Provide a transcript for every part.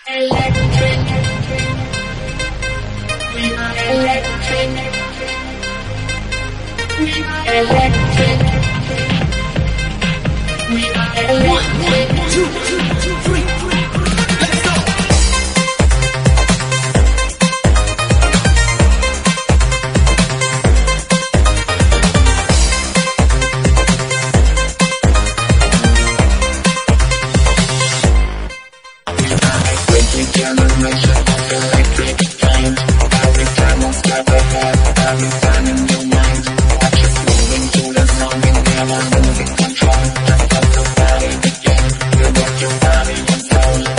Electric. We are electric. We are electric. We are electric. 1, 2, 3, 4. Let's go. Generation of electric kind. Every time one step ahead, every time in your mind. Watch us moving to the song, we never losing control. Just let the body begin. You rock your body and soul.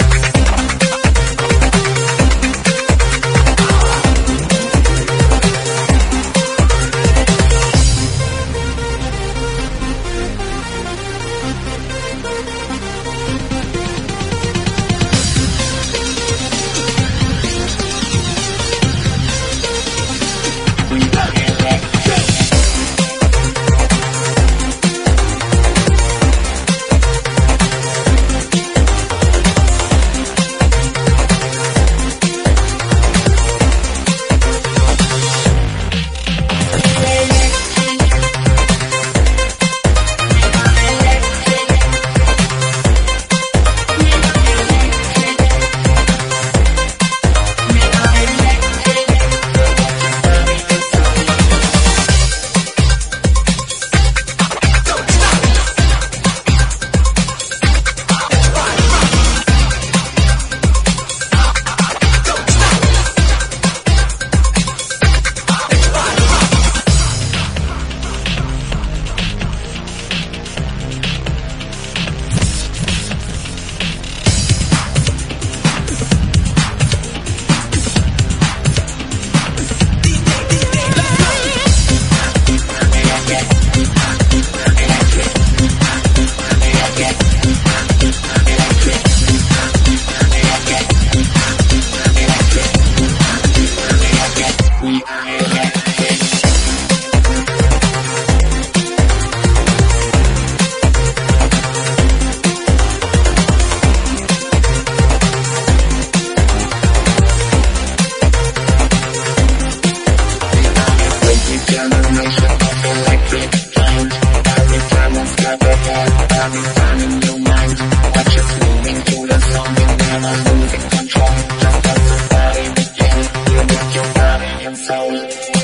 Generation of electric kind. Every time one step ahead, every time in your mind. Watch us moving to the song, we never losing control. Just let the body begin. You rock your body and soul.